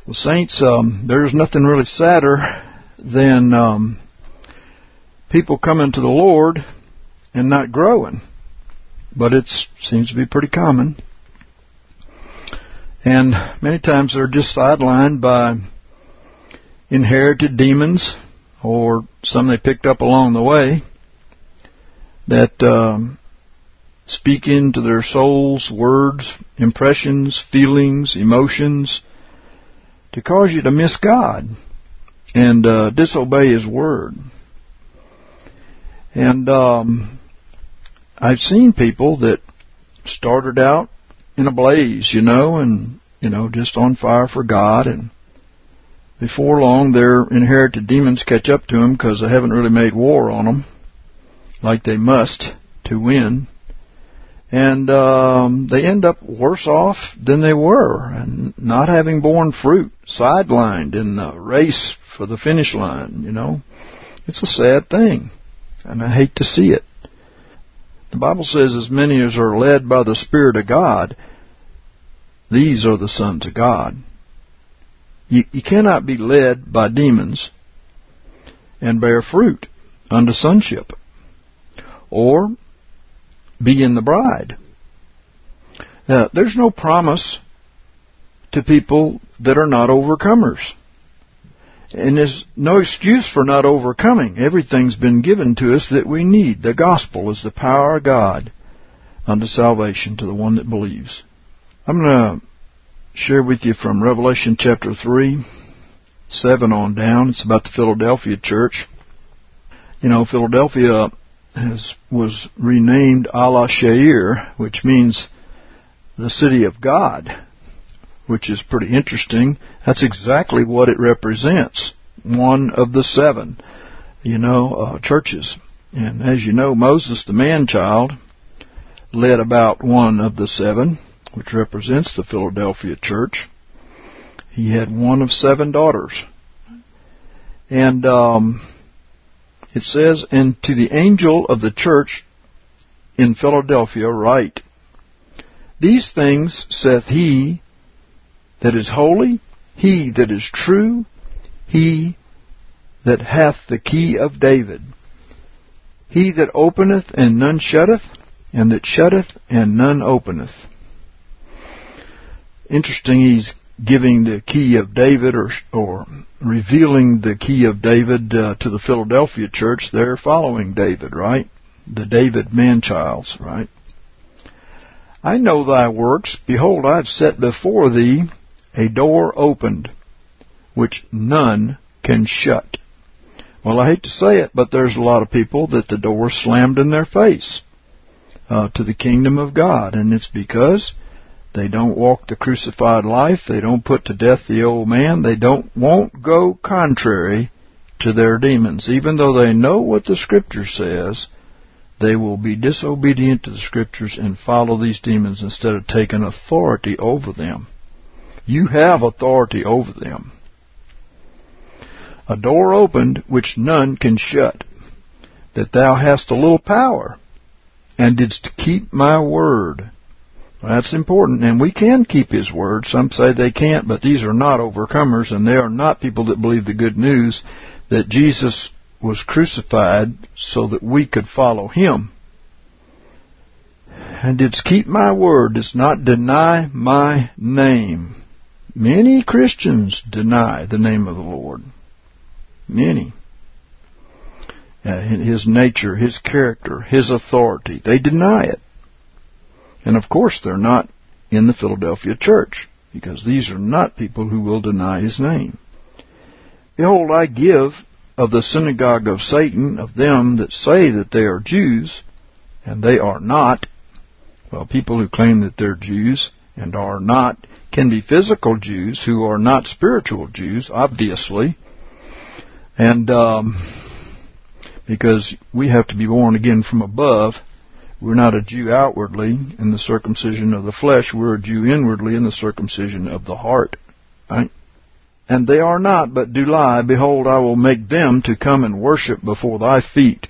Well, saints, there's nothing really sadder than people coming to the Lord and not growing. But it seems to be pretty common. And many times they're just sidelined by inherited demons or some they picked up along the way that speak into their souls words, impressions, feelings, emotions to cause you to miss God and disobey His Word. And I've seen people that started out in a blaze, and just on fire for God, and before long their inherited demons catch up to them because they haven't really made war on them like they must to win. And they end up worse off than they were, and not having borne fruit, sidelined in the race for the finish line, It's a sad thing, and I hate to see it. The Bible says, as many as are led by the Spirit of God, these are the sons of God. You cannot be led by demons and bear fruit unto sonship, or be in the bride. There's no promise to people that are not overcomers. And there's no excuse for not overcoming. Everything's been given to us that we need. The gospel is the power of God unto salvation to the one that believes. I'm going to share with you from Revelation chapter 3, 7 on down. It's about the Philadelphia church. Philadelphia was renamed Ala Shair, which means the city of God, which is pretty interesting. That's exactly what it represents. One of the 7, churches. And as you know, Moses, the man-child, led about one of the 7, which represents the Philadelphia church. He had one of 7 daughters. And it says, and to the angel of the church in Philadelphia write, these things saith he that is holy, he that is true, he that hath the key of David, he that openeth and none shutteth, and that shutteth and none openeth. Interesting, he's giving the key of David or revealing the key of David to the Philadelphia church. They're following David, right? The David man-childs, right? I know thy works. Behold, I have set before thee a door opened, which none can shut. Well, I hate to say it, but there's a lot of people that the door slammed in their face to the kingdom of God, and it's because they don't walk the crucified life. They don't put to death the old man. They won't go contrary to their demons. Even though they know what the Scripture says, they will be disobedient to the Scriptures and follow these demons instead of taking authority over them. You have authority over them. A door opened which none can shut, that thou hast a little power, and didst keep my word. That's important, and we can keep His word. Some say they can't, but these are not overcomers, and they are not people that believe the good news that Jesus was crucified so that we could follow Him. And didst keep my word, didst not deny my name. Many Christians deny the name of the Lord. Many. His nature, His character, His authority. They deny it. And of course they're not in the Philadelphia church, because these are not people who will deny His name. Behold, I give of the synagogue of Satan, of them that say that they are Jews, and they are not. Well, people who claim that they're Jews and are not can be physical Jews who are not spiritual Jews, obviously. And because we have to be born again from above. We're not a Jew outwardly in the circumcision of the flesh. We're a Jew inwardly in the circumcision of the heart. Right? And they are not, but do lie. Behold, I will make them to come and worship before thy feet.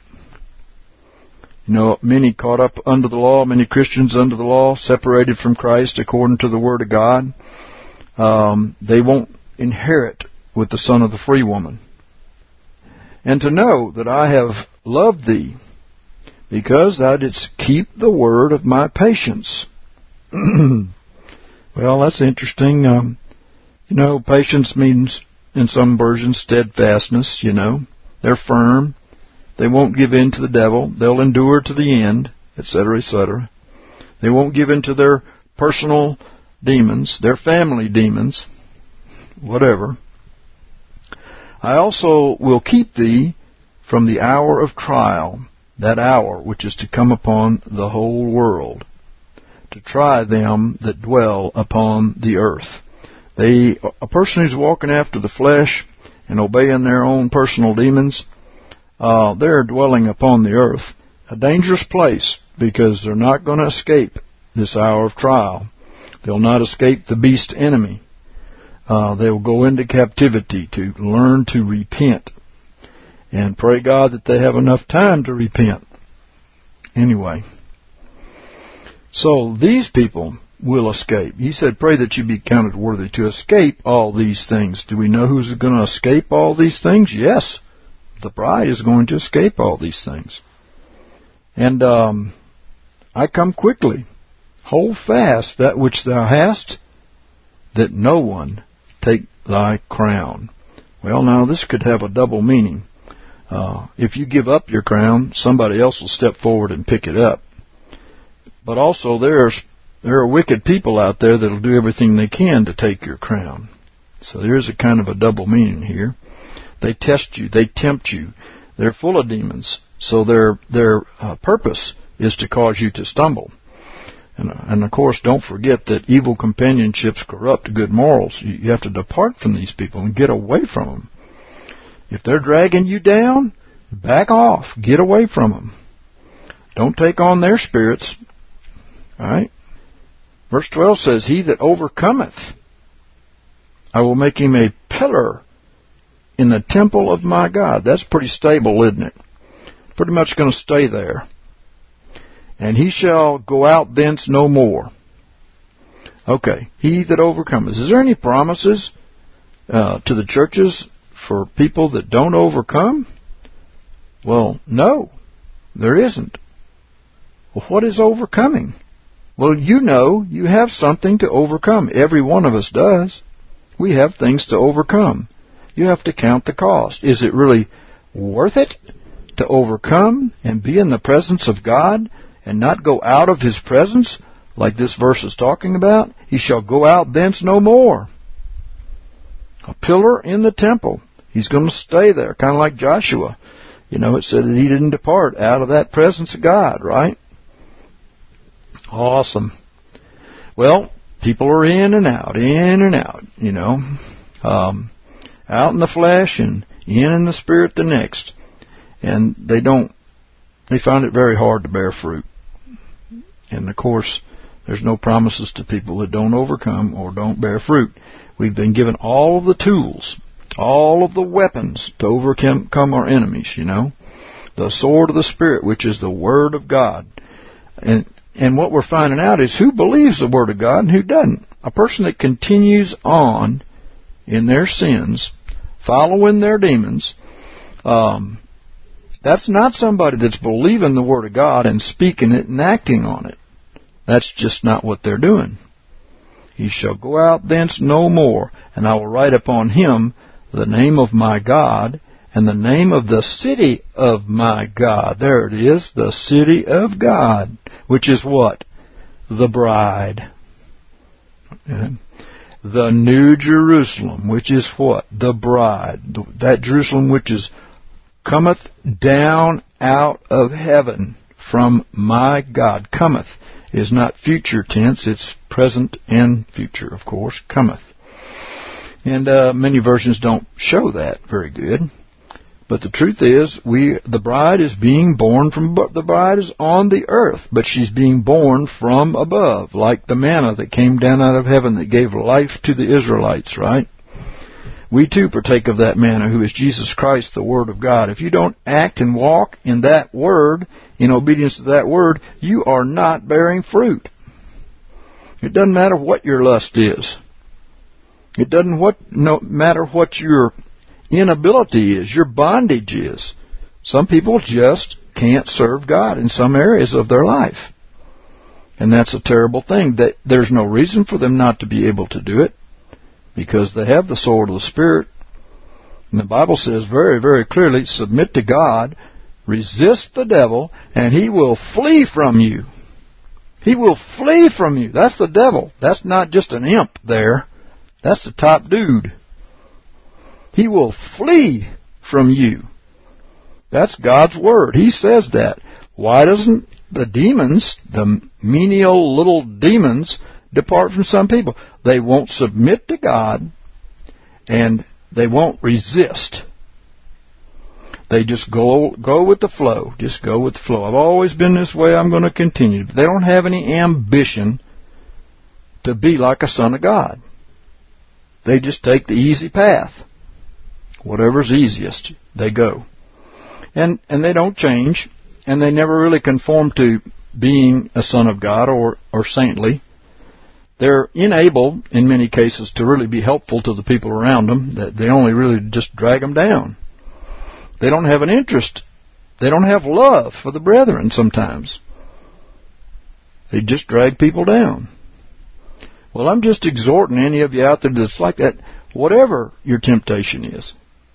Many caught up under the law, many Christians under the law, separated from Christ according to the Word of God. They won't inherit with the son of the free woman. And to know that I have loved thee, because thou didst keep the word of my patience. Well, that's interesting. Patience means, in some versions, steadfastness, They're firm. They won't give in to the devil. They'll endure to the end, etc., etc. They won't give in to their personal demons, their family demons, whatever. I also will keep thee from the hour of trial, that hour which is to come upon the whole world, to try them that dwell upon the earth. A person who's walking after the flesh and obeying their own personal demons, they're dwelling upon the earth. A dangerous place, because they're not going to escape this hour of trial. They'll not escape the beast enemy. They'll go into captivity to learn to repent. And pray God that they have enough time to repent. Anyway. So these people will escape. He said, pray that you be counted worthy to escape all these things. Do we know who's going to escape all these things? Yes. The bride is going to escape all these things. And I come quickly. Hold fast that which thou hast, that no one take thy crown. Well, now this could have a double meaning. If you give up your crown, somebody else will step forward and pick it up. But also there are wicked people out there that will do everything they can to take your crown. So there's a kind of a double meaning here. They test you. They tempt you. They're full of demons. So their purpose is to cause you to stumble. And of course, don't forget that evil companionships corrupt good morals. You have to depart from these people and get away from them. If they're dragging you down, back off. Get away from them. Don't take on their spirits. All right? Verse 12 says, he that overcometh, I will make him a pillar in the temple of my God. That's pretty stable, isn't it? Pretty much going to stay there. And he shall go out thence no more. Okay, he that overcometh. Is there any promises to the churches for people that don't overcome? Well, no, there isn't. Well, what is overcoming? Well, you have something to overcome. Every one of us does. We have things to overcome. You have to count the cost. Is it really worth it to overcome and be in the presence of God and not go out of His presence like this verse is talking about? He shall go out thence no more. A pillar in the temple. He's going to stay there, kind of like Joshua. It said that he didn't depart out of that presence of God, right? Awesome. Well, people are in and out, out in the flesh and in the spirit the next. And they find it very hard to bear fruit. And of course, there's no promises to people that don't overcome or don't bear fruit. We've been given all of the tools, all of the weapons to overcome our enemies, The sword of the Spirit, which is the Word of God. And what we're finding out is who believes the Word of God and who doesn't. A person that continues on in their sins, following their demons, that's not somebody that's believing the Word of God and speaking it and acting on it. That's just not what they're doing. He shall go out thence no more, and I will write upon him the name of my God and the name of the city of my God. There it is, the city of God, which is what? The bride. The New Jerusalem, which is what? The bride. That Jerusalem which cometh down out of heaven from my God. Cometh is not future tense, it's present and future, of course. Cometh. And many versions don't show that very good. But the truth is, the bride is being born from, the bride is on the earth, but she's being born from above, like the manna that came down out of heaven that gave life to the Israelites, right? We too partake of that manna, who is Jesus Christ, the Word of God. If you don't act and walk in that Word, in obedience to that Word, you are not bearing fruit. It doesn't matter what your lust is. It doesn't no matter what your inability is, your bondage is. Some people just can't serve God in some areas of their life. And that's a terrible thing. There's no reason for them not to be able to do it, because they have the sword of the Spirit. And the Bible says very, very clearly, submit to God, resist the devil, and he will flee from you. He will flee from you. That's the devil. That's not just an imp there. That's the top dude. He will flee from you. That's God's Word. He says that. Why doesn't the demons, the menial little demons, depart from some people? They won't submit to God, and they won't resist. They just go with the flow. Just go with the flow. I've always been this way. I'm going to continue. They don't have any ambition to be like a son of God. They just take the easy path. Whatever's easiest, they go. And they don't change, and they never really conform to being a son of God or saintly. They're unable, in many cases, to really be helpful to the people around them. That they only really just drag them down. They don't have an interest. They don't have love for the brethren sometimes. They just drag people down. Well, I'm just exhorting any of you out there that's like that. Whatever your temptation is,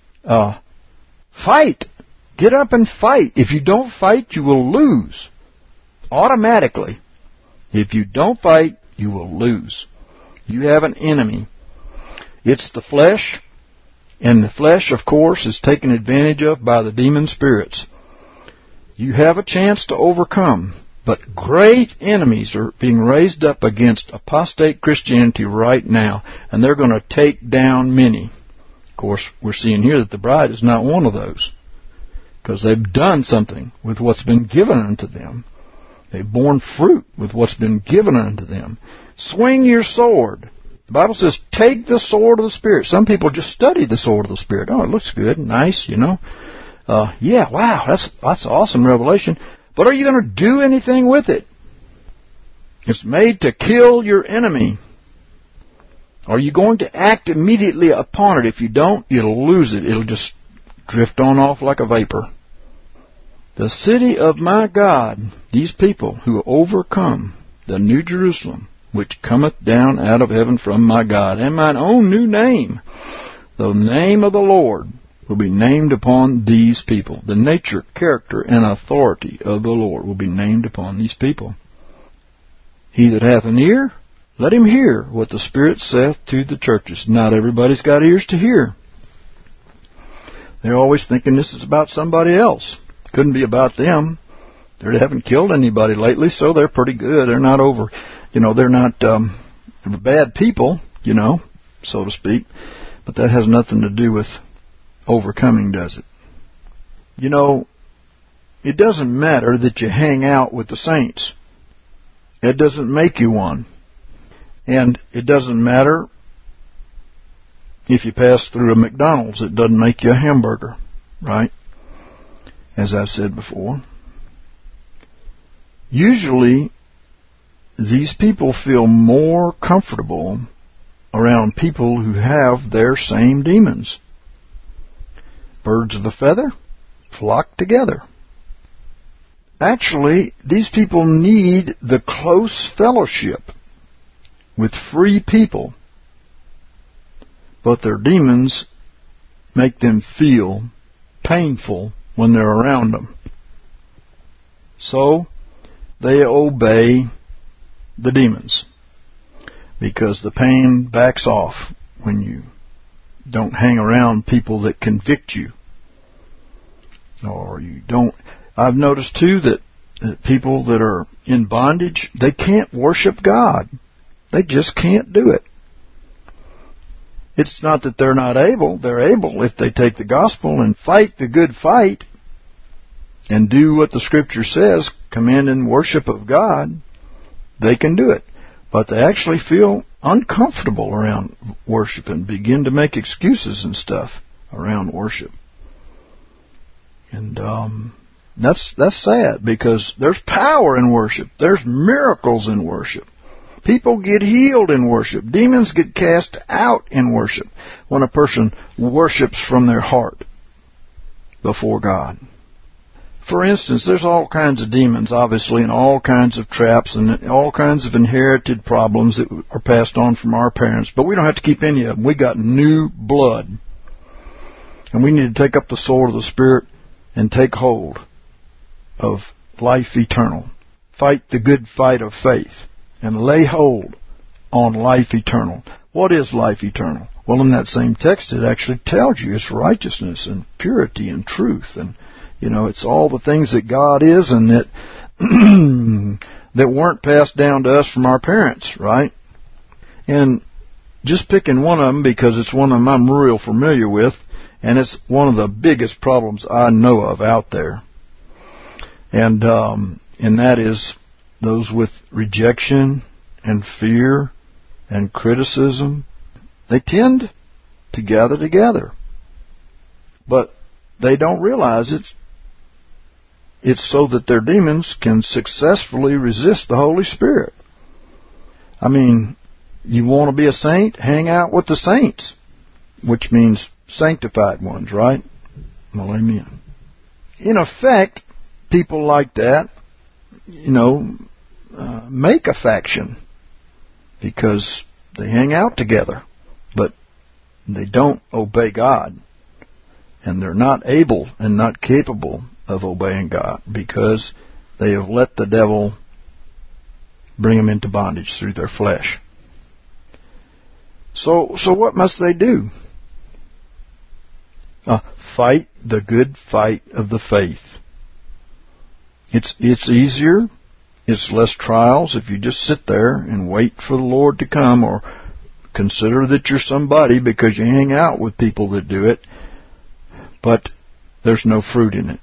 fight. Get up and fight. If you don't fight, you will lose. Automatically. If you don't fight, you will lose. You have an enemy. It's the flesh. And the flesh, of course, is taken advantage of by the demon spirits. You have a chance to overcome. But great enemies are being raised up against apostate Christianity right now. And they're going to take down many. Of course, we're seeing here that the bride is not one of those, because they've done something with what's been given unto them. They've borne fruit with what's been given unto them. Swing your sword. The Bible says, take the sword of the Spirit. Some people just study the sword of the Spirit. Oh, it looks good, nice, you know. Yeah, wow, that's awesome revelation. But are you going to do anything with it? It's made to kill your enemy. Are you going to act immediately upon it? If you don't, you'll lose it. It'll just drift on off like a vapor. The city of my God, these people who overcome, the New Jerusalem, which cometh down out of heaven from my God, and mine own new name, the name of the Lord, will be named upon these people. The nature, character, and authority of the Lord will be named upon these people. He that hath an ear, let him hear what the Spirit saith to the churches. Not everybody's got ears to hear. They're always thinking this is about somebody else. Couldn't be about them. They haven't killed anybody lately, so they're pretty good. They're not they're not bad people, so to speak. But that has nothing to do with overcoming, does it? It doesn't matter that you hang out with the saints. It doesn't make you one. And it doesn't matter if you pass through a McDonald's. It doesn't make you a hamburger, right? As I've said before. Usually, these people feel more comfortable around people who have their same demons. Birds of a feather flock together. Actually, these people need the close fellowship with free people, but their demons make them feel painful when they're around them. So they obey the demons, because the pain backs off when you don't hang around people that convict you. Or you don't. I've noticed too that people that are in bondage, they can't worship God. They just can't do it. It's not that they're not able. They're able if they take the gospel and fight the good fight and do what the Scripture says, command and worship of God. They can do it. But they actually feel uncomfortable around worship and begin to make excuses and stuff around worship. And that's sad, because there's power in worship. There's miracles in worship. People get healed in worship. Demons get cast out in worship when a person worships from their heart before God. For instance, there's all kinds of demons, obviously, and all kinds of traps and all kinds of inherited problems that are passed on from our parents. But we don't have to keep any of them. We got new blood. And we need to take up the sword of the Spirit and take hold of life eternal. Fight the good fight of faith and lay hold on life eternal. What is life eternal? Well, in that same text, it actually tells you it's righteousness and purity and truth. And, it's all the things that God is and that that weren't passed down to us from our parents, right? And just picking one of them because it's one of them I'm real familiar with, and it's one of the biggest problems I know of out there. And that is those with rejection and fear and criticism. They tend to gather together. But they don't realize it's so that their demons can successfully resist the Holy Spirit. I mean, you want to be a saint? Hang out with the saints, which means sanctified ones, right? Well, amen. In effect, people like that, make a faction because they hang out together, but they don't obey God. And they're not able and not capable of obeying God because they have let the devil bring them into bondage through their flesh. So what must they do? Fight the good fight of the faith. It's easier. It's less trials if you just sit there and wait for the Lord to come, or consider that you're somebody because you hang out with people that do it, but there's no fruit in it.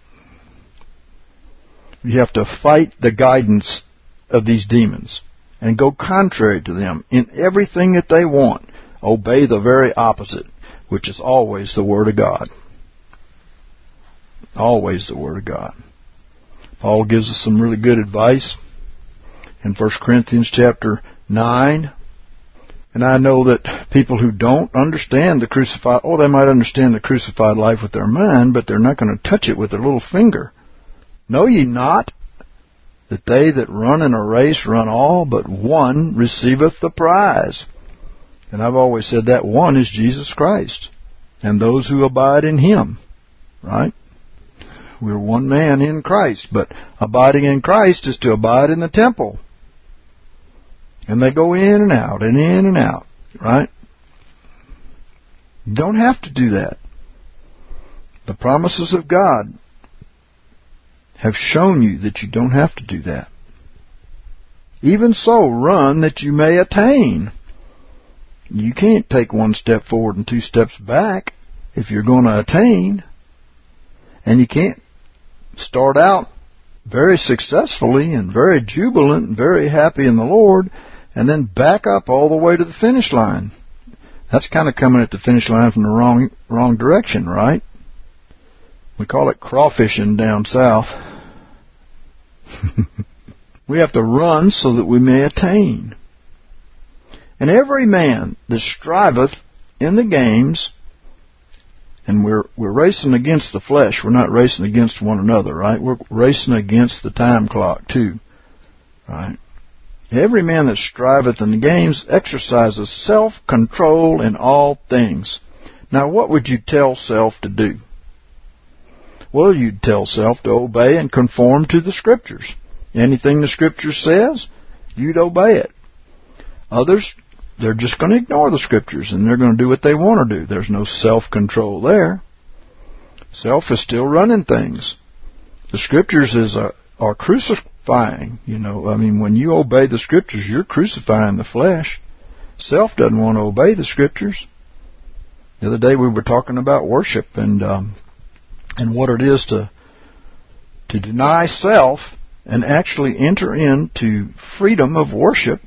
You have to fight the guidance of these demons and go contrary to them in everything that they want. Obey the very opposite, which is always the Word of God. Always the Word of God. Paul gives us some really good advice in 1 Corinthians chapter 9. And I know that people who don't understand the crucified, they might understand the crucified life with their mind, but they're not going to touch it with their little finger. Know ye not that they that run in a race run all, but one receiveth the prize? And I've always said that one is Jesus Christ, and those who abide in Him, right? We're one man in Christ, but abiding in Christ is to abide in the temple. And they go in and out and in and out, right? You don't have to do that. The promises of God have shown you that you don't have to do that. Even so, run that you may attain. You can't take one step forward and 2 steps back if you're going to attain. And you can't start out very successfully and very jubilant and very happy in the Lord and then back up all the way to the finish line. That's kind of coming at the finish line from the wrong direction, right? We call it crawfishing down south. We have to run so that we may attain. And every man that striveth in the games, and we're racing against the flesh. We're not racing against one another, right? We're racing against the time clock too, right? Every man that striveth in the games exercises self-control in all things. Now, what would you tell self to do? Well, you'd tell self to obey and conform to the Scriptures. Anything the Scripture says, you'd obey it. Others, they're just going to ignore the Scriptures and they're going to do what they want to do. There's no self-control there. Self is still running things. The Scriptures are crucifying. When you obey the Scriptures, you're crucifying the flesh. Self doesn't want to obey the Scriptures. The other day we were talking about worship and what it is to deny self and actually enter into freedom of worship,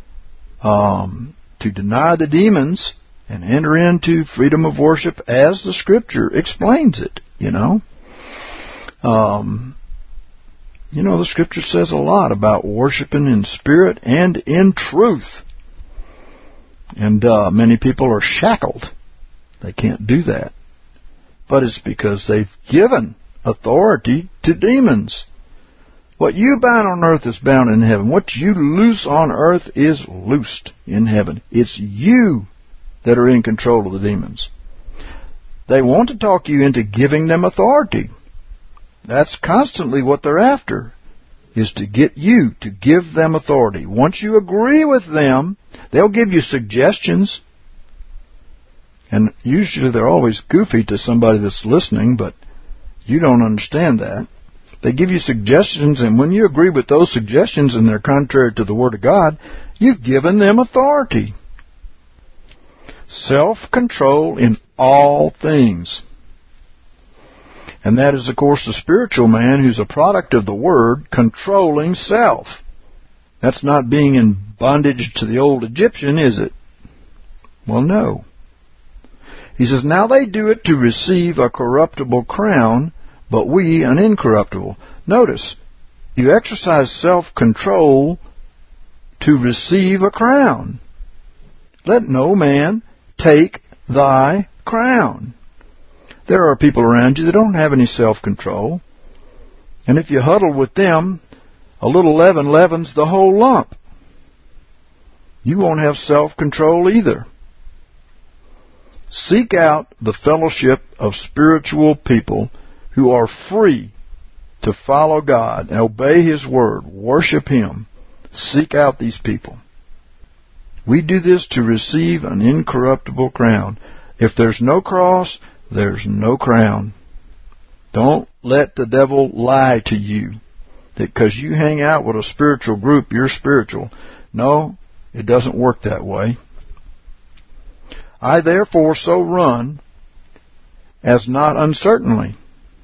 to deny the demons and enter into freedom of worship as the Scripture explains it, You know, the Scripture says a lot about worshiping in spirit and in truth. And many people are shackled. They can't do that. But it's because they've given authority to demons. What you bind on earth is bound in heaven. What you loose on earth is loosed in heaven. It's you that are in control of the demons. They want to talk you into giving them authority. That's constantly what they're after, is to get you to give them authority. Once you agree with them, they'll give you suggestions. And usually they're always goofy to somebody that's listening, but you don't understand that. They give you suggestions, and when you agree with those suggestions and they're contrary to the Word of God, you've given them authority. Self-control in all things. And that is, of course, the spiritual man who's a product of the Word, controlling self. That's not being in bondage to the old Egyptian, is it? Well, no. He says, now they do it to receive a corruptible crown, but we an incorruptible. Notice, you exercise self-control to receive a crown. Let no man take thy crown. There are people around you that don't have any self-control. And if you huddle with them, a little leaven leavens the whole lump. You won't have self-control either. Seek out the fellowship of spiritual people who are free to follow God and obey His Word, worship Him. Seek out these people. We do this to receive an incorruptible crown. If there's no cross, there's no crown. Don't let the devil lie to you that because you hang out with a spiritual group, you're spiritual. No, it doesn't work that way. I therefore so run as not uncertainly.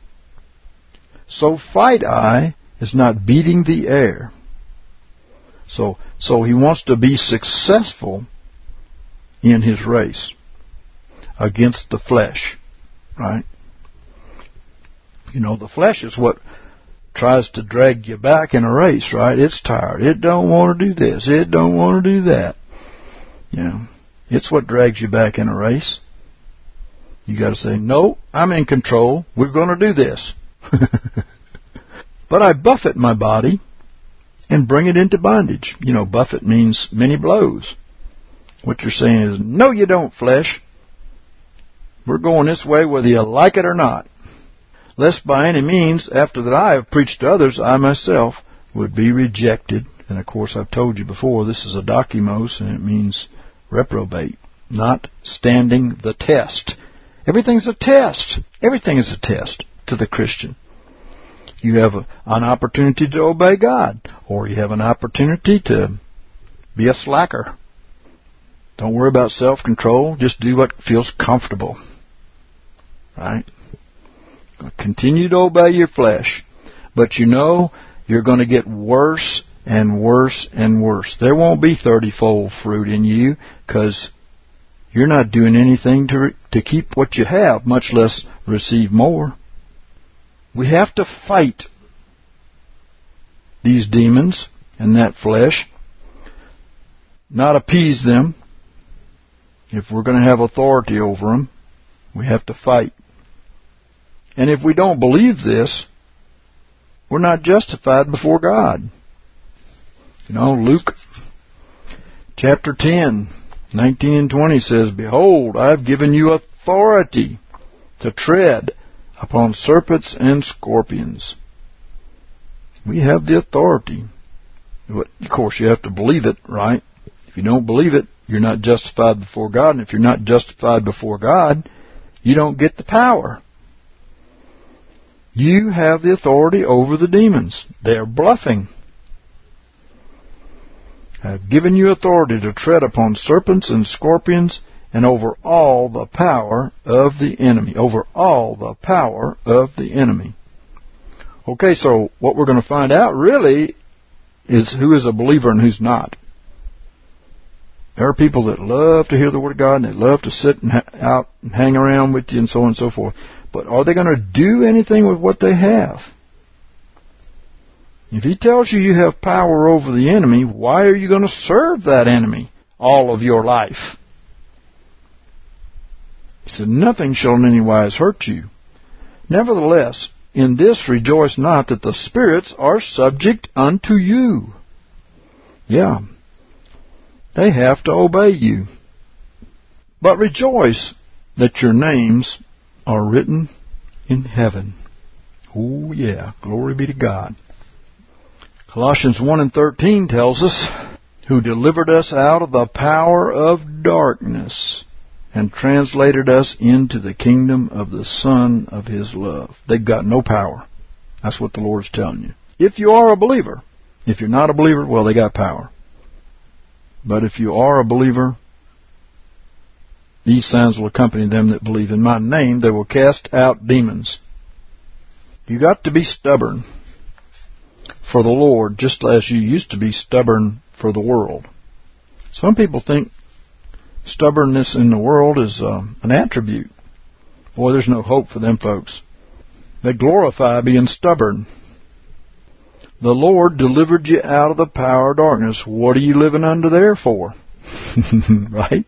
So fight I as not beating the air. So he wants to be successful in his race against the flesh, right? You know, the flesh is what tries to drag you back in a race, right? It's tired. It don't want to do this. It don't want to do that. You know, it's what drags you back in a race. You got to say, no, I'm in control. We're going to do this. But I buffet my body and bring it into bondage. You know, buffet means many blows. What you're saying is, no, you don't, flesh. We're going this way whether you like it or not. Lest by any means, after that I have preached to others, I myself would be rejected. And of course, I've told you before, this is a dokimos, and it means reprobate, not standing the test. Everything's a test. Everything is a test to the Christian. You have an opportunity to obey God, or you have an opportunity to be a slacker. Don't worry about self-control. Just do what feels comfortable. Right? Continue to obey your flesh. But you know you're going to get worse and worse and worse. There won't be 30-fold fruit in you because you're not doing anything to keep what you have, much less receive more. We have to fight these demons and that flesh, not appease them. If we're going to have authority over them, we have to fight. And if we don't believe this, we're not justified before God. You know, Luke chapter 10, 19 and 20 says, Behold, I have given you authority to tread upon serpents and scorpions. We have the authority. But of course, you have to believe it, right? If you don't believe it, you're not justified before God. And if you're not justified before God, you don't get the power. You have the authority over the demons. They're bluffing. I have given you authority to tread upon serpents and scorpions and over all the power of the enemy. Over all the power of the enemy. Okay, so what we're going to find out really is who is a believer and who's not. There are people that love to hear the Word of God and they love to sit out and hang around with you and so on and so forth. But are they going to do anything with what they have? If he tells you you have power over the enemy, why are you going to serve that enemy all of your life? He said, nothing shall in any wise hurt you. Nevertheless, in this rejoice not that the spirits are subject unto you. Yeah, they have to obey you. But rejoice that your names are written in heaven. Oh yeah, glory be to God. Colossians 1:13 tells us, who delivered us out of the power of darkness and translated us into the kingdom of the Son of His love. They've got no power. That's what the Lord's telling you. If you are a believer. If you're not a believer, well, they got power. But if you are a believer, these signs will accompany them that believe in my name. They will cast out demons. You got to be stubborn for the Lord, just as you used to be stubborn for the world. Some people think stubbornness in the world is an attribute. Boy, there's no hope for them folks. They glorify being stubborn. The Lord delivered you out of the power of darkness. What are you living under there for? Right?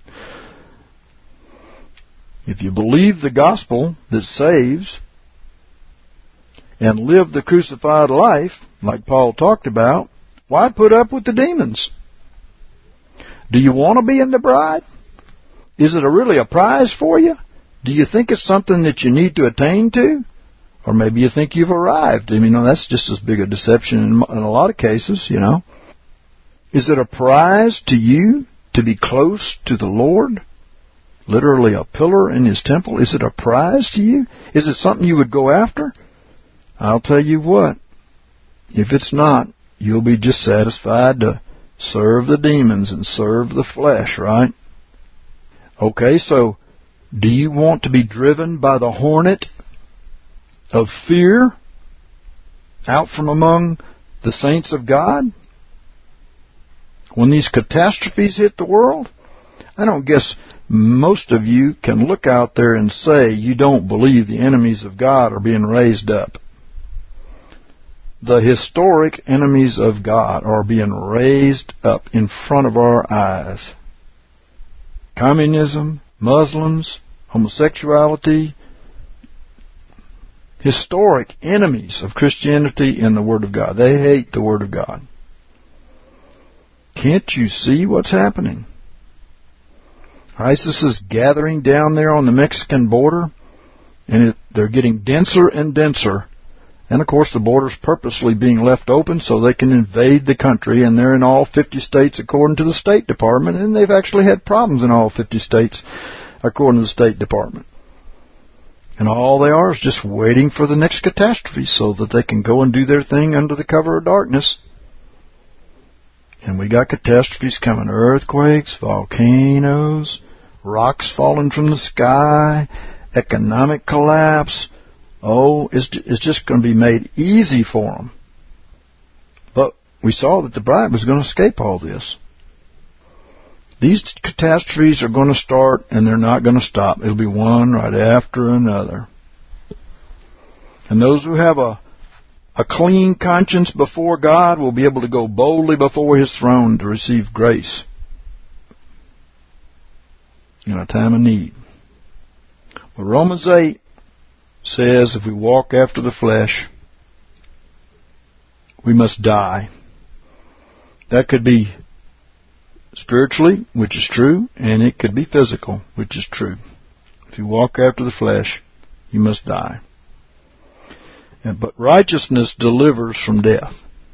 If you believe the gospel that saves and live the crucified life, like Paul talked about, why put up with the demons? Do you want to be in the bride? Is it really a prize for you? Do you think it's something that you need to attain to? Or maybe you think you've arrived. I mean, that's just as big a deception in a lot of cases, you know. Is it a prize to you to be close to the Lord? Literally a pillar in His temple? Is it a prize to you? Is it something you would go after? I'll tell you what. If it's not, you'll be just satisfied to serve the demons and serve the flesh, right? Okay, so do you want to be driven by the hornet of fear out from among the saints of God? When these catastrophes hit the world, I don't guess most of you can look out there and say you don't believe the enemies of God are being raised up. The historic enemies of God are being raised up in front of our eyes. Communism, Muslims, homosexuality, historic enemies of Christianity and the Word of God. They hate the Word of God. Can't you see what's happening? ISIS is gathering down there on the Mexican border, and they're getting denser and denser. And, of course, the border's purposely being left open so they can invade the country, and they're in all 50 states according to the State Department, and they've actually had problems in all 50 states according to the State Department. And all they are is just waiting for the next catastrophe so that they can go and do their thing under the cover of darkness. And we got catastrophes coming, earthquakes, volcanoes, rocks falling from the sky, economic collapse. Oh, it's just going to be made easy for them. But we saw that the bride was going to escape all this. These catastrophes are going to start, and they're not going to stop. It'll be one right after another. And those who have a clean conscience before God will be able to go boldly before His throne to receive grace in a time of need. Well, Romans 8 says if we walk after the flesh, we must die. That could be spiritually, which is true, and it could be physical, which is true. If you walk after the flesh, you must die. But righteousness delivers from death.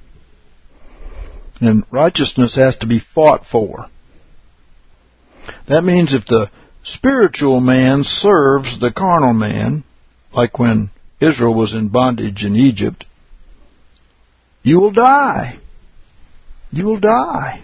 And righteousness has to be fought for. That means if the spiritual man serves the carnal man, like when Israel was in bondage in Egypt, you will die. You will die.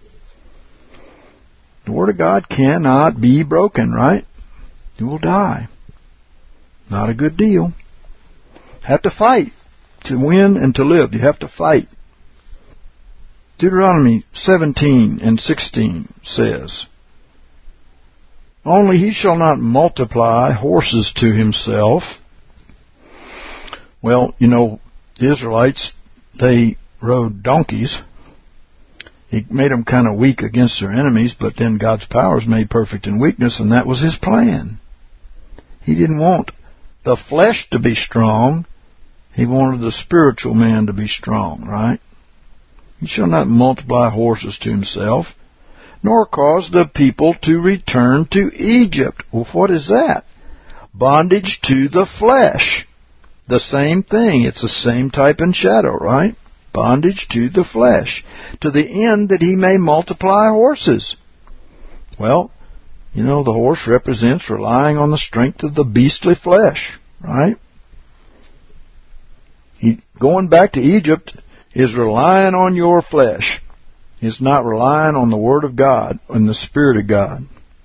The Word of God cannot be broken, right? You will die. Not a good deal. Have to fight to win and to live. You have to fight. Deuteronomy 17:16 says, only he shall not multiply horses to himself. Well, you know, the Israelites, they rode donkeys. He made them kind of weak against their enemies, but then God's power is made perfect in weakness, and that was His plan. He didn't want the flesh to be strong. He wanted the spiritual man to be strong, right? He shall not multiply horses to himself, nor cause the people to return to Egypt. Well, what is that? Bondage to the flesh. The same thing. It's the same type and shadow, right? Bondage to the flesh, to the end that he may multiply horses. Well, you know, the horse represents relying on the strength of the beastly flesh, right? Going back to Egypt is relying on your flesh. It's not relying on the Word of God and the Spirit of God.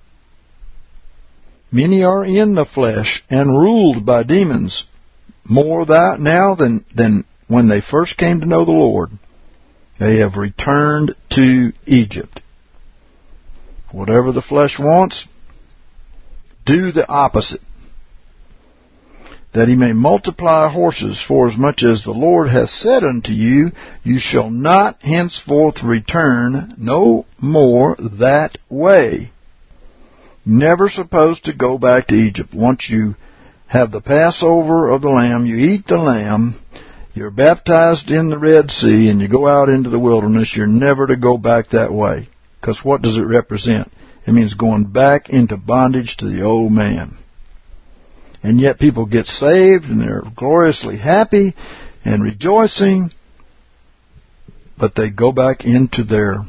Many are in the flesh and ruled by demons, more now than when they first came to know the Lord. They have returned to Egypt. Whatever the flesh wants, do the opposite, that he may multiply horses, for as much as the Lord hath said unto you, you shall not henceforth return no more that way. Never supposed to go back to Egypt. Once you have the Passover of the Lamb, you eat the lamb, you're baptized in the Red Sea, and you go out into the wilderness, you're never to go back that way. Because what does it represent? It means going back into bondage to the old man. And yet people get saved, and they're gloriously happy and rejoicing, but they go back into their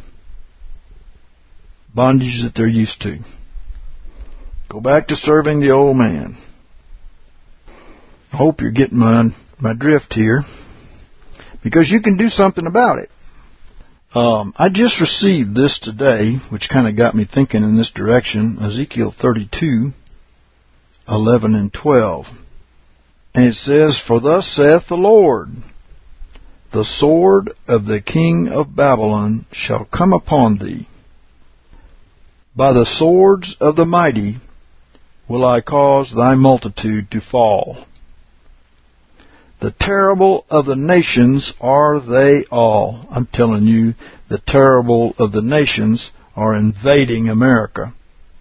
bondage that they're used to. Go back to serving the old man. I hope you're getting my drift here, because you can do something about it. I just received this today, which kind of got me thinking in this direction, Ezekiel 32, 11 and 12. And it says, For thus saith the Lord, the sword of the king of Babylon shall come upon thee. By the swords of the mighty will I cause thy multitude to fall. The terrible of the nations are they all. I'm telling you, the terrible of the nations are invading America.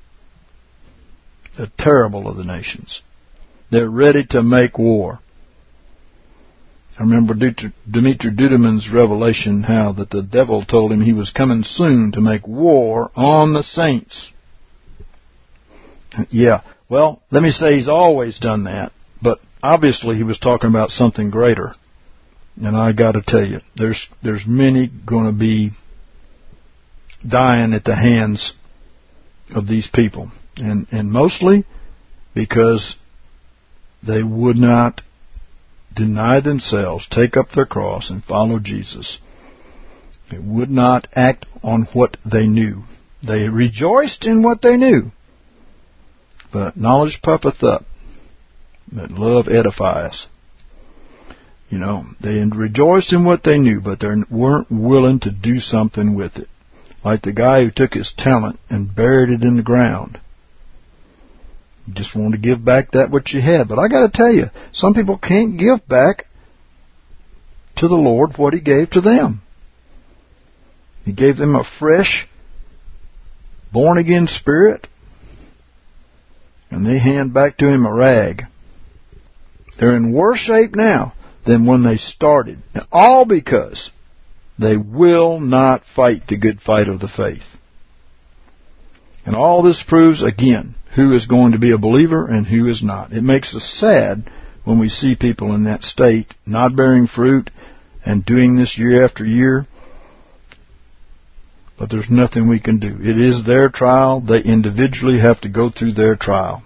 The terrible of the nations. They're ready to make war. I remember Dmitri Duduman's revelation, how that the devil told him he was coming soon to make war on the saints. Yeah, well, let me say he's always done that, but obviously he was talking about something greater. And I got to tell you, there's many going to be dying at the hands of these people. And mostly because they would not deny themselves, take up their cross, and follow Jesus. They would not act on what they knew. They rejoiced in what they knew. But knowledge puffeth up, but love edifies. You know, they rejoiced in what they knew, but they weren't willing to do something with it. Like the guy who took his talent and buried it in the ground. You just want to give back that what you had. But I got to tell you, some people can't give back to the Lord what He gave to them. He gave them a fresh, born-again spirit, and they hand back to Him a rag. They're in worse shape now than when they started. And all because they will not fight the good fight of the faith. And all this proves, again, who is going to be a believer and who is not. It makes us sad when we see people in that state, not bearing fruit and doing this year after year. But there's nothing we can do. It is their trial. They individually have to go through their trial.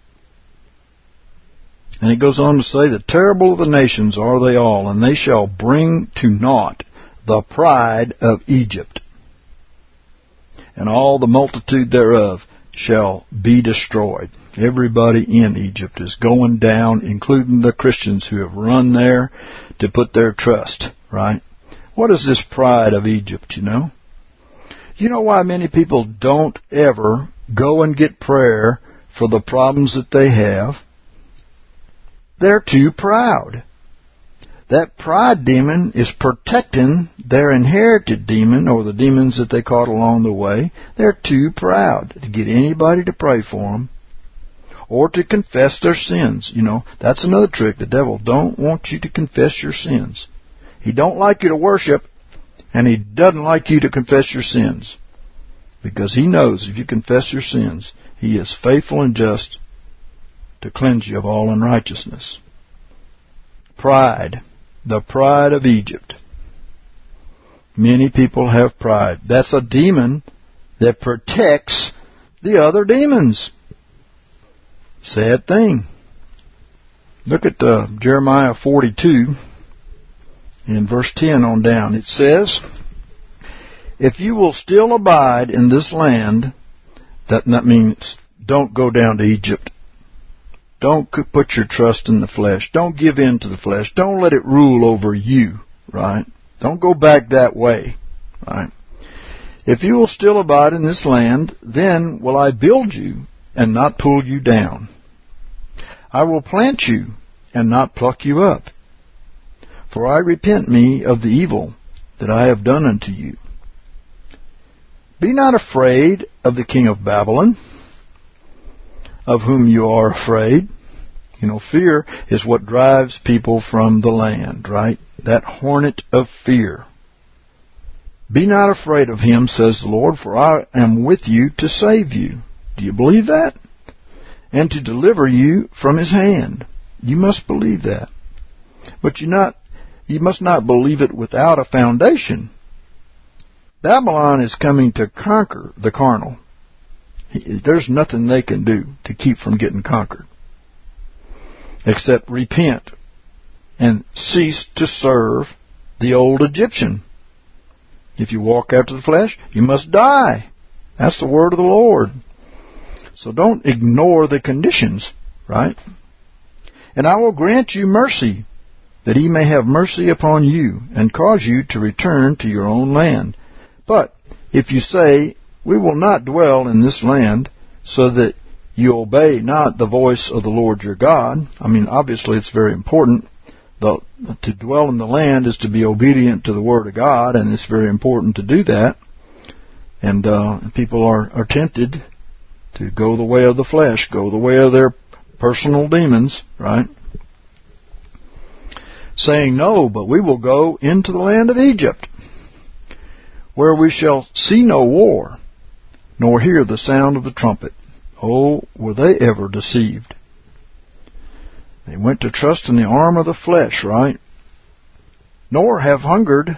And it goes on to say, the terrible of the nations are they all, and they shall bring to naught the pride of Egypt. And all the multitude thereof shall be destroyed. Everybody in Egypt is going down, including the Christians who have run there to put their trust, right? What is this pride of Egypt, you know? You know why many people don't ever go and get prayer for the problems that they have? They're too proud. That pride demon is protecting their inherited demon, or the demons that they caught along the way. They're too proud to get anybody to pray for them or to confess their sins. You know, that's another trick. The devil don't want you to confess your sins. He don't like you to worship, and he doesn't like you to confess your sins. Because he knows if you confess your sins, he is faithful and just to cleanse you of all unrighteousness. Pride. The pride of Egypt. Many people have pride. That's a demon that protects the other demons. Sad thing. Look at Jeremiah 42 in verse 10 on down. It says, if you will still abide in this land, that means don't go down to Egypt. Don't put your trust in the flesh. Don't give in to the flesh. Don't let it rule over you, right? Don't go back that way, right? If you will still abide in this land, then will I build you and not pull you down. I will plant you and not pluck you up. For I repent me of the evil that I have done unto you. Be not afraid of the king of Babylon, of whom you are afraid. You know, fear is what drives people from the land, right? That hornet of fear. Be not afraid of him, says the Lord, for I am with you to save you. Do you believe that? And to deliver you from his hand. You must believe that. But you must not believe it without a foundation. Babylon is coming to conquer the carnal. There's nothing they can do to keep from getting conquered, except repent and cease to serve the old Egyptian. If you walk after the flesh, you must die. That's the word of the Lord. So don't ignore the conditions, right? And I will grant you mercy, that he may have mercy upon you, and cause you to return to your own land. But if you say, we will not dwell in this land, so that you obey not the voice of the Lord your God. I mean, obviously it's very important. To dwell in the land is to be obedient to the Word of God, and it's very important to do that. And people are tempted to go the way of the flesh, go the way of their personal demons, right? Saying, no, but we will go into the land of Egypt, where we shall see no war, nor hear the sound of the trumpet. Oh, were they ever deceived? They went to trust in the arm of the flesh, right? Nor have hungered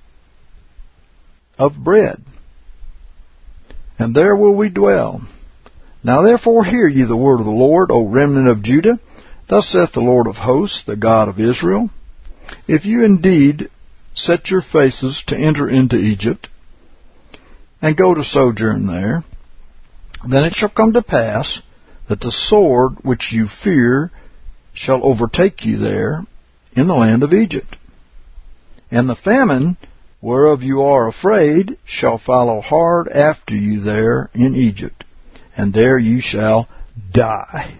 of bread. And there will we dwell. Now therefore hear ye the word of the Lord, O remnant of Judah. Thus saith the Lord of hosts, the God of Israel. If you indeed set your faces to enter into Egypt, and go to sojourn there, then it shall come to pass that the sword which you fear shall overtake you there in the land of Egypt. And the famine whereof you are afraid shall follow hard after you there in Egypt, and there you shall die.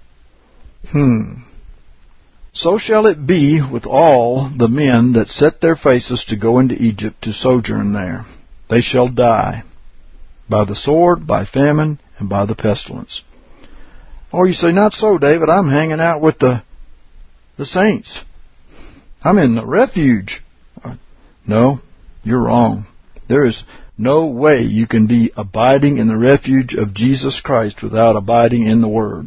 So shall it be with all the men that set their faces to go into Egypt to sojourn there. They shall die by the sword, by famine, and by the pestilence. Or you say, not so, David. I'm hanging out with the saints. I'm in the refuge. No, you're wrong. There is no way you can be abiding in the refuge of Jesus Christ without abiding in the Word.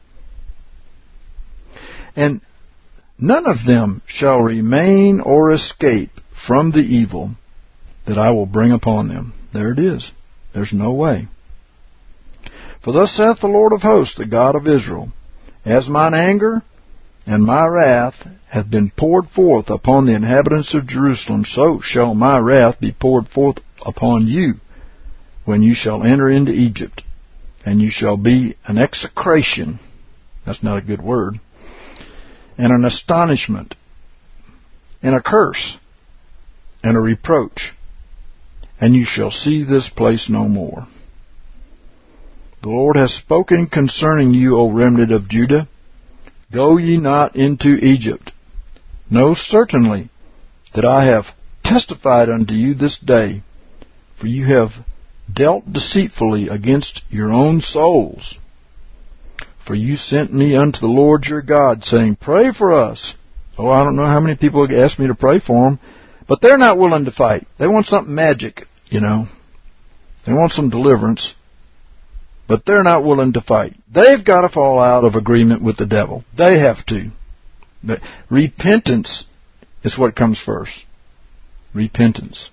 And none of them shall remain or escape from the evil that I will bring upon them. There it is. There's no way. For thus saith the Lord of hosts, the God of Israel, as mine anger and my wrath hath been poured forth upon the inhabitants of Jerusalem, so shall my wrath be poured forth upon you when you shall enter into Egypt, and you shall be an execration. That's not a good word. And an astonishment, and a curse, and a reproach. And you shall see this place no more. The Lord has spoken concerning you, O remnant of Judah. Go ye not into Egypt, Know certainly that I have testified unto you this day, for you have dealt deceitfully against your own souls. For you sent me unto the Lord your God, saying, Pray for us. Oh, I don't know how many people asked me to pray for them, but they're not willing to fight. They want something magic, you know. They want some deliverance, but they're not willing to fight. They've got to fall out of agreement with the devil. They have to. But repentance is what comes first. Repentance.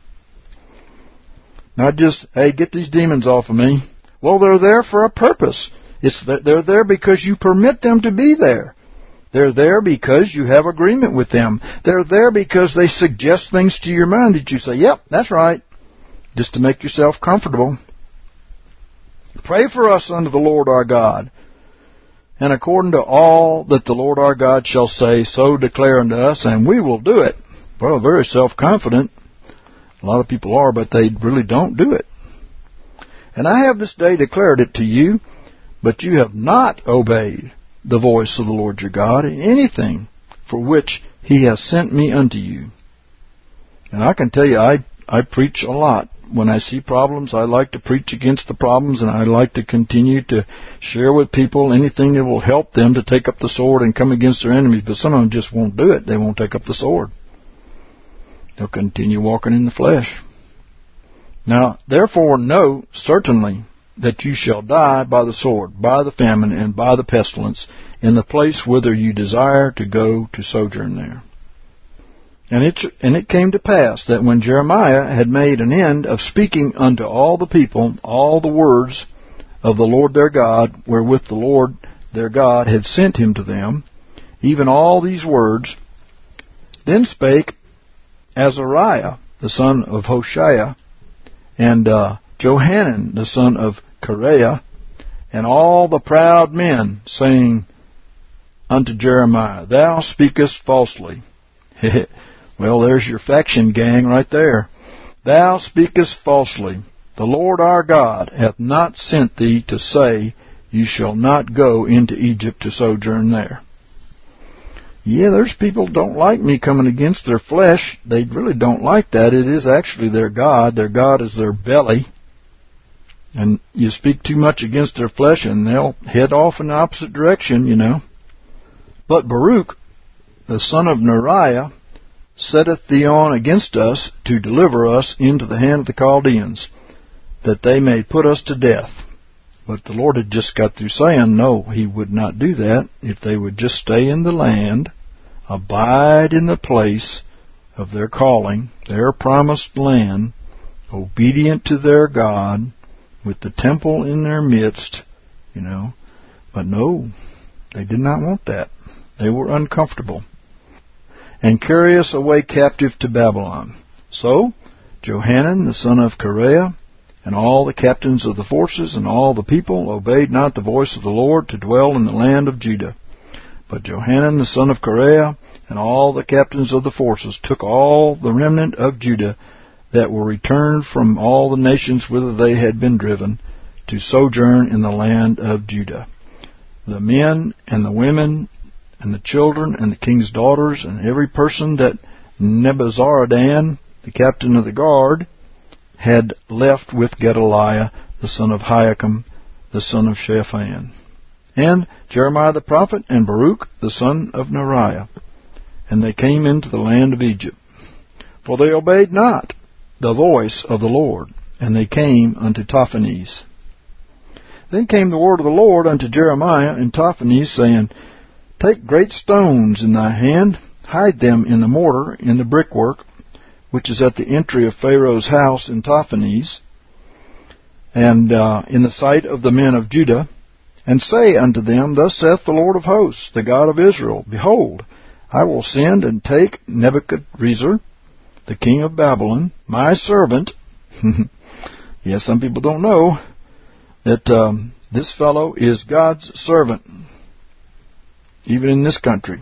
Not just, hey, get these demons off of me. Well, they're there for a purpose. They're there because you permit them to be there. They're there because you have agreement with them. They're there because they suggest things to your mind that you say, yep, that's right, just to make yourself comfortable. Pray for us unto the Lord our God. And according to all that the Lord our God shall say, so declare unto us, and we will do it. Well, very self-confident. A lot of people are, but they really don't do it. And I have this day declared it to you, but you have not obeyed the voice of the Lord your God in anything for which he has sent me unto you. And I can tell you, I preach a lot. When I see problems, I like to preach against the problems, and I like to continue to share with people anything that will help them to take up the sword and come against their enemies. But some of them just won't do it. They won't take up the sword. They'll continue walking in the flesh. Now, therefore, know certainly that you shall die by the sword, by the famine, and by the pestilence, in the place whither you desire to go to sojourn there. And it came to pass that when Jeremiah had made an end of speaking unto all the people all the words of the Lord their God, wherewith the Lord their God had sent him to them, even all these words, then spake Azariah, the son of Hoshea, and Johanan, the son of Kareah, and all the proud men, saying unto Jeremiah, Thou speakest falsely. Well, there's your faction gang right there. Thou speakest falsely. The Lord our God hath not sent thee to say, You shall not go into Egypt to sojourn there. Yeah, there's people who don't like me coming against their flesh. They really don't like that. It is actually their God. Their God is their belly. And you speak too much against their flesh and they'll head off in the opposite direction, you know. But Baruch, the son of Neriah, setteth thee on against us to deliver us into the hand of the Chaldeans, that they may put us to death. But the Lord had just got through saying, no, he would not do that if they would just stay in the land, abide in the place of their calling, their promised land, obedient to their God, with the temple in their midst, you know. But no, they did not want that. They were uncomfortable. And carry us away captive to Babylon. So Johanan, the son of Kareah, and all the captains of the forces and all the people obeyed not the voice of the Lord to dwell in the land of Judah. But Johanan, the son of Kareah, and all the captains of the forces took all the remnant of Judah that were returned from all the nations whither they had been driven, to sojourn in the land of Judah. The men and the women and the children and the king's daughters and every person that Nebuzaradan, the captain of the guard, had left with Gedaliah, the son of Hiakim, the son of Shaphan, and Jeremiah the prophet, and Baruch, the son of Neriah. And they came into the land of Egypt. For they obeyed not the voice of the Lord, and they came unto Tahpanhes. Then came the word of the Lord unto Jeremiah in Tahpanhes, saying, Take great stones in thy hand, hide them in the mortar, in the brickwork, which is at the entry of Pharaoh's house in Tahpanhes, and in the sight of the men of Judah, and say unto them, Thus saith the Lord of hosts, the God of Israel, Behold, I will send and take Nebuchadrezzar, the king of Babylon, my servant. Yes, some people don't know that this fellow is God's servant, even in this country.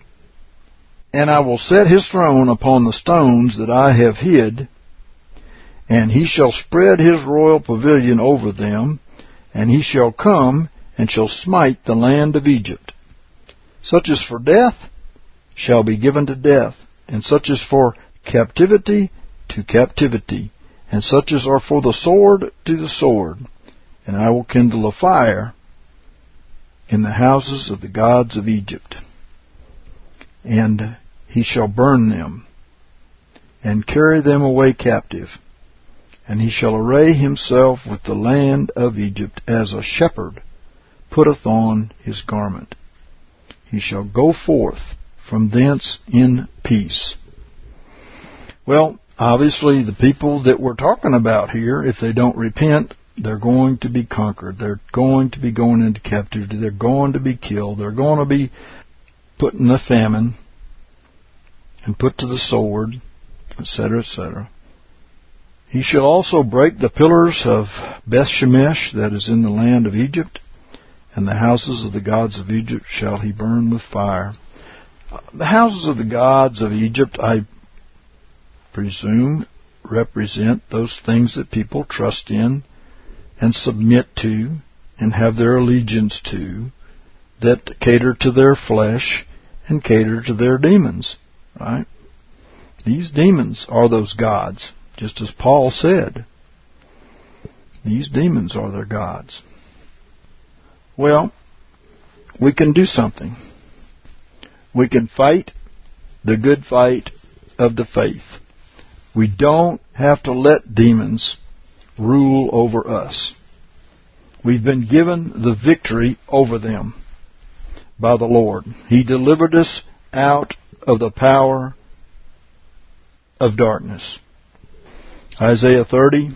And I will set his throne upon the stones that I have hid, and he shall spread his royal pavilion over them, and he shall come and shall smite the land of Egypt. Such as for death shall be given to death, and such as for captivity to captivity, and such as are for the sword to the sword. And I will kindle a fire in the houses of the gods of Egypt, and he shall burn them, and carry them away captive. And he shall array himself with the land of Egypt as a shepherd putteth on his garment. He shall go forth from thence in peace. Well, obviously the people that we're talking about here, if they don't repent, they're going to be conquered. They're going to be going into captivity. They're going to be killed. They're going to be put in the famine and put to the sword, etc., etc. He shall also break the pillars of Beth-Shemesh that is in the land of Egypt, and the houses of the gods of Egypt shall he burn with fire. The houses of the gods of Egypt, I presume, represent those things that people trust in and submit to and have their allegiance to, that cater to their flesh and cater to their demons, right? These demons are those gods, just as Paul said. These demons are their gods. Well, we can do something. We can fight the good fight of the faith. We don't have to let demons rule over us. We've been given the victory over them by the Lord. He delivered us out of the power of darkness. Isaiah 30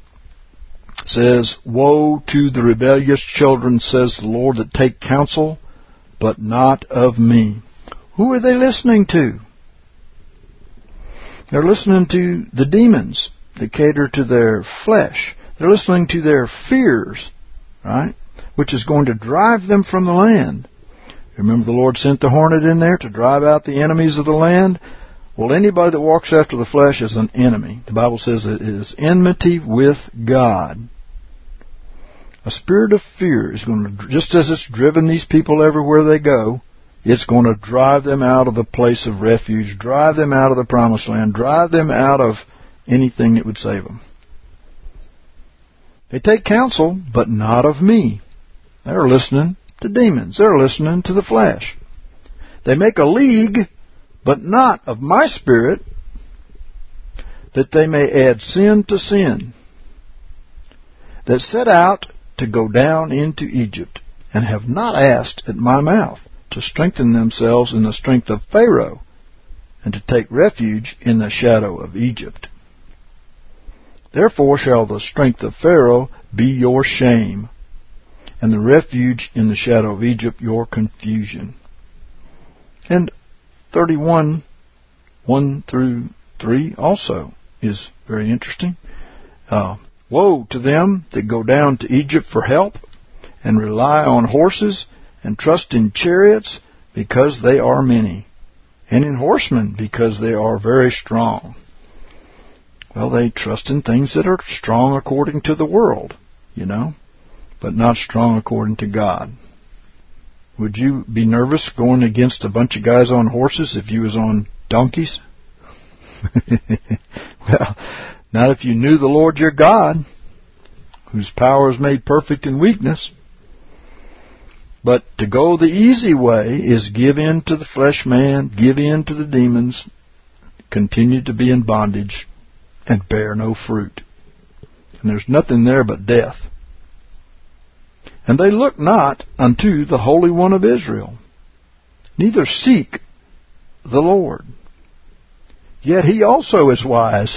says, Woe to the rebellious children, says the Lord, that take counsel, but not of me. Who are they listening to? They're listening to the demons that cater to their flesh. They're listening to their fears, right? Which is going to drive them from the land. Remember the Lord sent the hornet in there to drive out the enemies of the land? Well, anybody that walks after the flesh is an enemy. The Bible says it is enmity with God. A spirit of fear is going to, just as it's driven these people everywhere they go, it's going to drive them out of the place of refuge, drive them out of the promised land, drive them out of anything that would save them. They take counsel, but not of me. They're listening to demons. They're listening to the flesh. They make a league, but not of my spirit, that they may add sin to sin, that set out to go down into Egypt, and have not asked at my mouth to strengthen themselves in the strength of Pharaoh, and to take refuge in the shadow of Egypt. Therefore shall the strength of Pharaoh be your shame, and the refuge in the shadow of Egypt your confusion. And 31, 1 through 3 also is very interesting. Woe to them that go down to Egypt for help, and rely on horses, and trust in chariots, because they are many, and in horsemen, because they are very strong. Well, they trust in things that are strong according to the world, but not strong according to God. Would you be nervous going against a bunch of guys on horses if you was on donkeys? Well, not if you knew the Lord your God, whose power is made perfect in weakness. But to go the easy way is give in to the flesh man, give in to the demons, continue to be in bondage, and bear no fruit. And there's nothing there but death. And they look not unto the Holy One of Israel, neither seek the Lord. Yet he also is wise.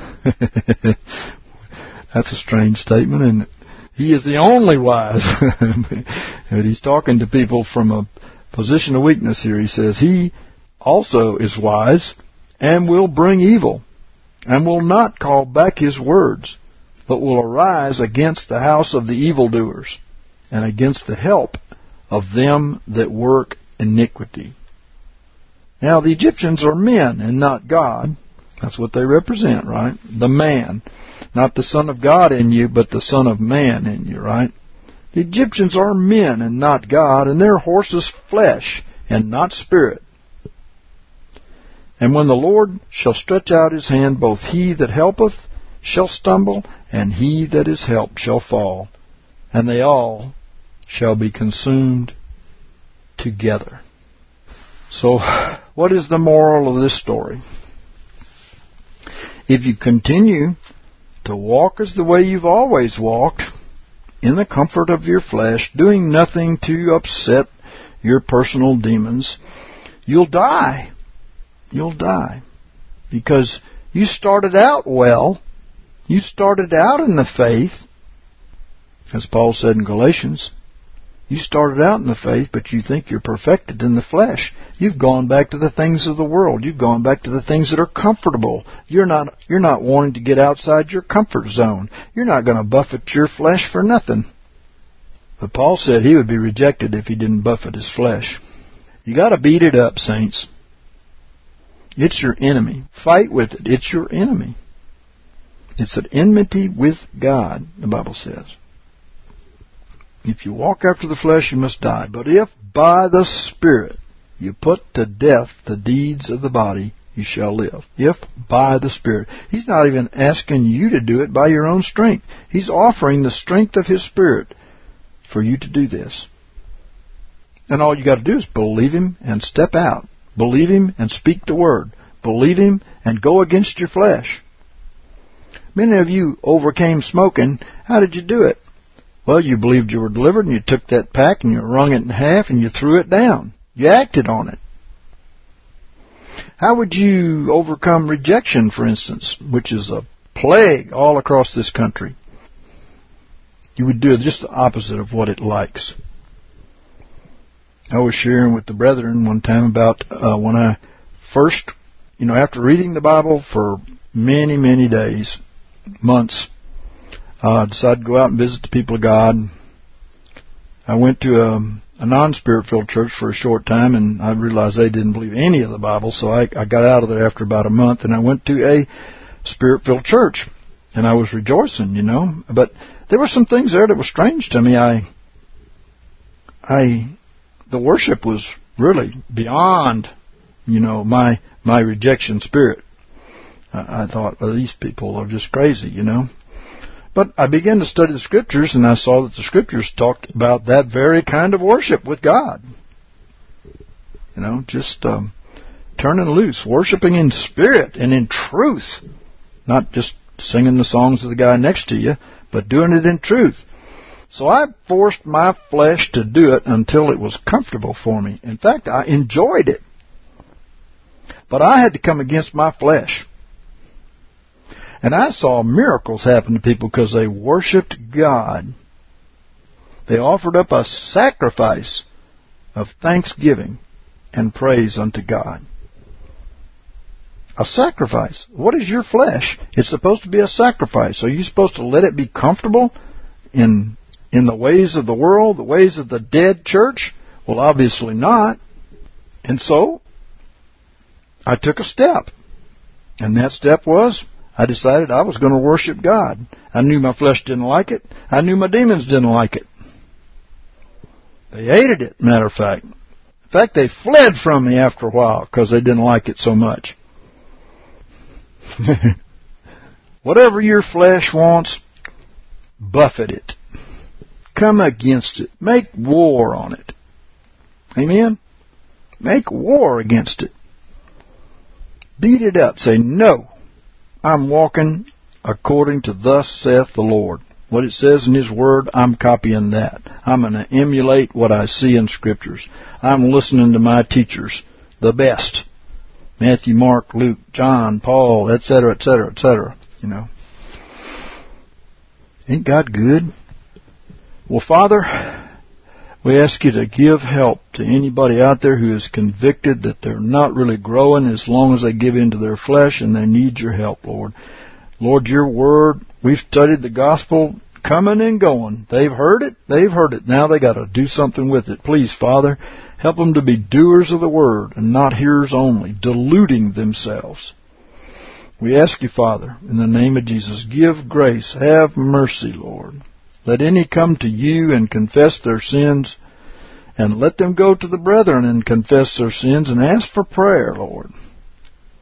That's a strange statement, isn't it? He is the only wise. But he's talking to people from a position of weakness here. He says, He also is wise, and will bring evil, and will not call back His words, but will arise against the house of the evildoers, and against the help of them that work iniquity. Now, the Egyptians are men and not God. That's what they represent, right? The man. Not the Son of God in you, but the Son of Man in you, right? The Egyptians are men and not God, and their horses flesh and not spirit. And when the Lord shall stretch out his hand, both he that helpeth shall stumble, and he that is helped shall fall, and they all shall be consumed together. So, what is the moral of this story? If you continue to walk as the way you've always walked, in the comfort of your flesh, doing nothing to upset your personal demons, you'll die. You'll die. Because you started out well. You started out in the faith. As Paul said in Galatians, you started out in the faith, but you think you're perfected in the flesh. You've gone back to the things of the world. You've gone back to the things that are comfortable. You're not wanting to get outside your comfort zone. You're not going to buffet your flesh for nothing. But Paul said he would be rejected if he didn't buffet his flesh. You got to beat it up, saints. It's your enemy. Fight with it. It's your enemy. It's an enmity with God, the Bible says. If you walk after the flesh, you must die. But if by the Spirit you put to death the deeds of the body, you shall live. If by the Spirit. He's not even asking you to do it by your own strength. He's offering the strength of His Spirit for you to do this. And all you got to do is believe Him and step out. Believe Him and speak the Word. Believe Him and go against your flesh. Many of you overcame smoking. How did you do it? Well, you believed you were delivered, and you took that pack and you wrung it in half and you threw it down. You acted on it. How would you overcome rejection, for instance, which is a plague all across this country? You would do just the opposite of what it likes. I was sharing with the brethren one time about when I first, after reading the Bible for many, many days, months, decided to go out and visit the people of God. I went to a non-Spirit-filled church for a short time, and I realized they didn't believe any of the Bible, so I got out of there after about a month, and I went to a Spirit-filled church, and I was rejoicing, But there were some things there that were strange to me. The worship was really beyond, my rejection spirit. I thought, well, these people are just crazy, But I began to study the Scriptures, and I saw that the Scriptures talked about that very kind of worship with God. Just turning loose, worshiping in spirit and in truth. Not just singing the songs of the guy next to you, but doing it in truth. So I forced my flesh to do it until it was comfortable for me. In fact, I enjoyed it. But I had to come against my flesh. And I saw miracles happen to people because they worshiped God. They offered up a sacrifice of thanksgiving and praise unto God. A sacrifice. What is your flesh? It's supposed to be a sacrifice. Are you supposed to let it be comfortable in the ways of the world, the ways of the dead church? Well, obviously not. And so, I took a step. And that step was, I decided I was going to worship God. I knew my flesh didn't like it. I knew my demons didn't like it. They hated it, matter of fact. In fact, they fled from me after a while because they didn't like it so much. Whatever your flesh wants, buffet it. Come against it. Make war on it. Amen? Make war against it. Beat it up. Say, no, I'm walking according to thus saith the Lord. What it says in His Word, I'm copying that. I'm going to emulate what I see in Scriptures. I'm listening to my teachers, the best. Matthew, Mark, Luke, John, Paul, etc., etc., etc. Ain't God good? Well, Father, we ask You to give help to anybody out there who is convicted that they're not really growing as long as they give into their flesh, and they need Your help, Lord. Lord, Your Word, we've studied the gospel coming and going. They've heard it. Now they got to do something with it. Please, Father, help them to be doers of the Word and not hearers only, deluding themselves. We ask You, Father, in the name of Jesus, give grace, have mercy, Lord. Let any come to You and confess their sins, and let them go to the brethren and confess their sins and ask for prayer, Lord.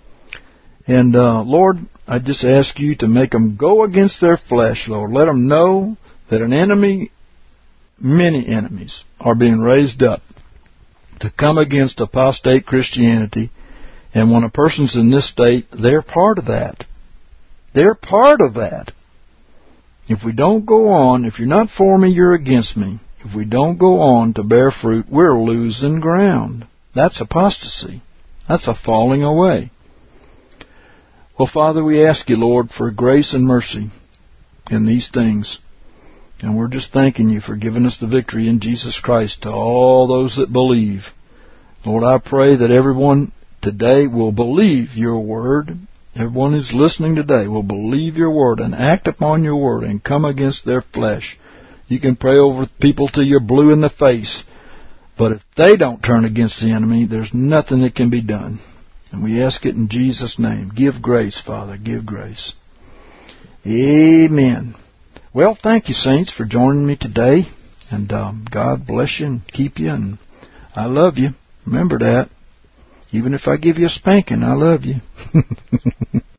And, Lord, I just ask you to make them go against their flesh, Lord. Let them know that an enemy, many enemies, are being raised up to come against apostate Christianity. And when a person's in this state, they're part of that. They're part of that. If we don't go on, if you're not for me, you're against me. If we don't go on to bear fruit, we're losing ground. That's apostasy. That's a falling away. Well, Father, we ask you, Lord, for grace and mercy in these things. And we're just thanking you for giving us the victory in Jesus Christ to all those that believe. Lord, I pray that everyone today will believe your word. Everyone who's listening today will believe your word and act upon your word and come against their flesh. You can pray over people till you're blue in the face. But if they don't turn against the enemy, there's nothing that can be done. And we ask it in Jesus' name. Give grace, Father. Give grace. Amen. Well, thank you, saints, for joining me today. And God bless you and keep you. And I love you. Remember that. Even if I give you a spanking, I love you.